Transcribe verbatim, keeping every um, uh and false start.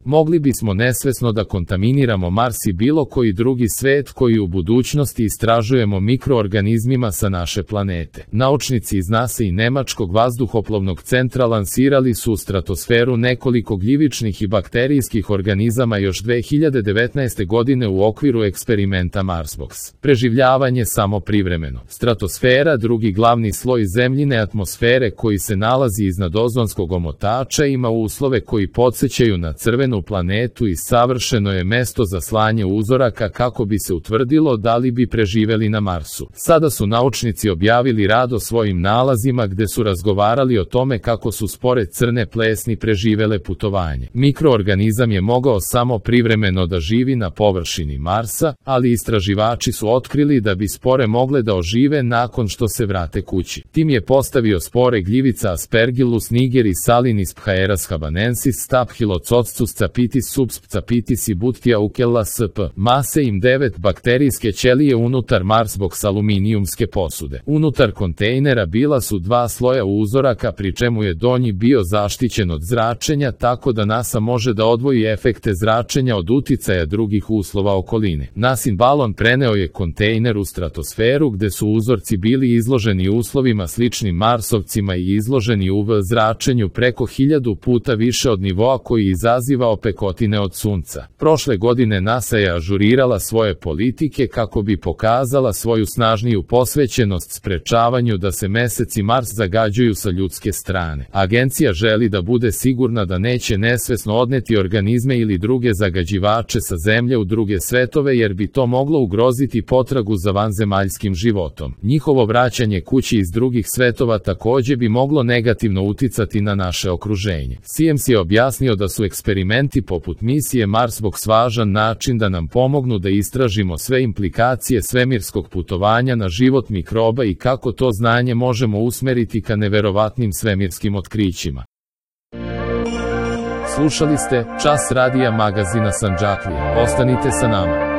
Mogli bismo nesvesno da kontaminiramo Mars i bilo koji drugi svet koji u budućnosti istražujemo mikroorganizmima sa naše planete. Naučnici iz NASA i Nemačkog vazduhoplovnog centra lansirali su u stratosferu nekoliko gljivičnih i bakterijskih organizama još dve hiljade devetnaeste. godine u okviru eksperimenta Marsbox. Preživljavanje samo privremeno. Stratosfera, drugi glavni sloj zemljine atmosfere koji se nalazi iznad ozonskog omotača, ima uslove koji podsjećaju na crvenu planetu i savršeno je mesto za slanje uzoraka kako bi se utvrdilo da li bi preživeli na Marsu. Sada su naučnici objavili rad o svojim nalazima gde su razgovarali o tome kako su spore crne plesni preživele putovanje. Mikroorganizam je mogao samo privremeno da živi na površini Marsa, ali istraživači su otkrili da bi spore mogle da ožive nakon što se vrate kući. Tim je postavio spore gljivica Aspergillus nigeris salinis phaeras habanensis Staphylococcus capitis subsp capitis i Butia ukella sp. Mase im devet bakterijske ćelije unutar Marsbox aluminijumske posude. Unutar kontejnera bila su dva sloja uzoraka, pri čemu je donji bio zaštićen od zračenja, tako da NASA može da odvoji efekte zračenja od uticaja drugih uslova okoline. NASIN balon preneo je kontejner u stratosferu gde su uzorci bili izloženi uslovima sličnim Marsovcima i izloženi U V zračenju preko hiljadu puta više od nivoa koji izaziva opekotine od sunca. Prošle godine NASA je ažurirala svoje politike kako bi pokazala svoju snažniju posvećenost sprečavanju da se Mesec i Mars zagađuju sa ljudske strane. Agencija želi da bude sigurna da neće nesvesno odneti organizme ili druge zagađivače sa Zemlje u druge svetove, jer bi to moglo ugroziti potragu za vanzemaljskim životom. Njihovo vraćanje kući iz drugih svetova takođe bi moglo negativno uticati na naše okruženje. C M C je objasnio da su eksperimenti poput misije Marsbox važan način da nam pomognu da istražimo sve implikacije svemirskog putovanja na život mikroba i kako to znanje možemo usmeriti ka neverovatnim svemirskim otkrićima. Slušali ste Čas radija magazina Sandžaklija. Ostanite sa nama.